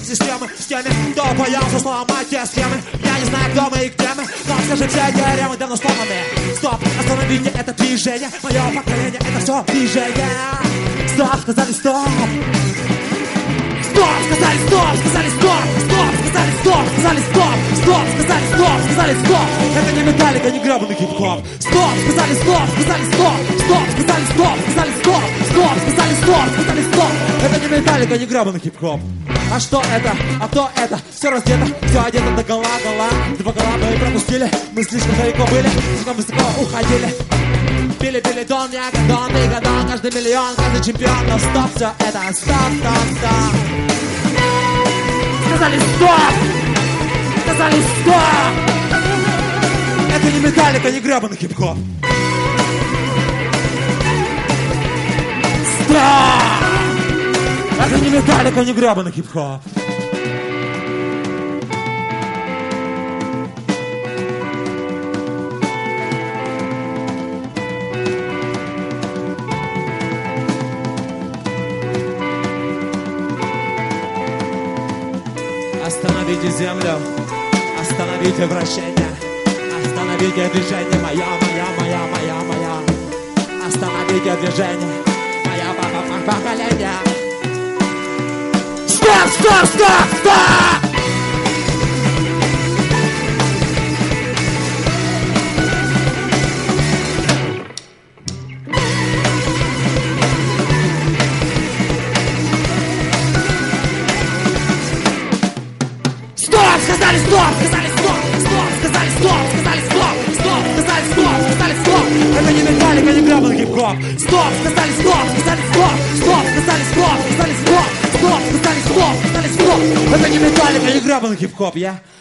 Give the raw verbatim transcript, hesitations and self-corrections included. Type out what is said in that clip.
системы с теми, кто боялся сломать те схемы. Я не знаю, кто мы и где мы, но скажите, где мы давно сломаны. Стоп, остановите это движение, мое поколение это все движение. Стоп, сказали стоп. Стоп, сказали стоп, сказали стоп, стоп, сказали стоп, сказали стоп, стоп, сказали стоп, сказали стоп. Это не металлика, не гребаный хип-хоп. Стоп, сказали стоп, сказали стоп, стоп, сказали стоп, сказали стоп, стоп, сказали стоп, сказали стоп. Это не металлика, не гребаный хип-хоп. А что это? А то это? Все раздето, все одето до гола, гола. Два гола мы и пропустили, мы слишком далеко были, слишком высоко уходили. Пили, пили, дон, я гадон, ты гадон, каждый миллион, каждый чемпион. Но стоп, все это, стоп, стоп, стоп. Сказали стоп! Сказали стоп! Это не металлика, не гребаный хип-хоп. Стоп! Это не металлика, не гребаный хип-хоп. Остановите землю, остановите вращение, остановите движение, моя, моя, моя, моя, моя. Остановите движение, моя папа поколение. Стоп, стоп, стоп, стоп! Сказали стоп, сказали стоп, стоп, сказали стоп, сказали стоп, стоп, сказали стоп, сказали стоп. Это не металлика, не гребаный хип-хоп. Стоп, сказали стоп, сказали стоп, стоп, сказали стоп, сказали стоп, стоп, сказали стоп, сказали стоп. Это не металлика, не гребаный хип-хоп, я.